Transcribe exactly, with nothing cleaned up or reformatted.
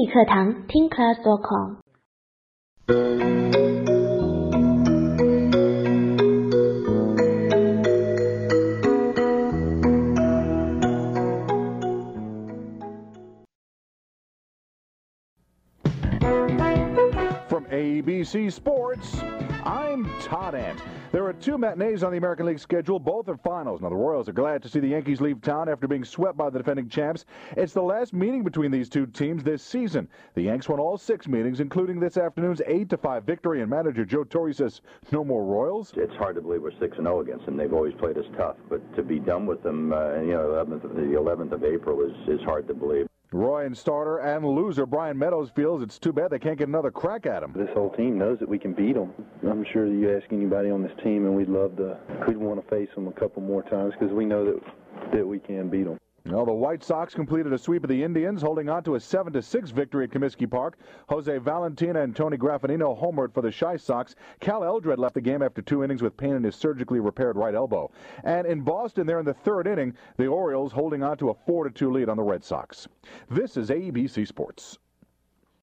理课堂听 class dot com。 From A B C Sports, I'm Todd Ant. There are two matinees on the American League schedule. Both are finals. Now, the Royals are glad to see the Yankees leave town after being swept by the defending champs. It's the last meeting between these two teams this season. The Yanks won all six meetings, including this afternoon's eight to five victory, and manager Joe Torre says, no more Royals? It's hard to believe we're six and oh against them. They've always played us tough, but to be done with them, uh, you know, the eleventh of April is, is hard to believe. Roy starter and loser Brian Meadows feels it's too bad they can't get another crack at him. This whole team knows that we can beat them. I'm sure that you ask anybody on this team, and we'd love to, we'd want to face them a couple more times because we know that that we can beat them. Well, the White Sox completed a sweep of the Indians, holding on to a seven to six victory at Comiskey Park. Jose Valentina and Tony Graffinino homered for the Chi Sox. Cal Eldred left the game after two innings with pain in his surgically repaired right elbow. And in Boston, there in the third inning, the Orioles holding on to a four to two lead on the Red Sox. This is A B C Sports.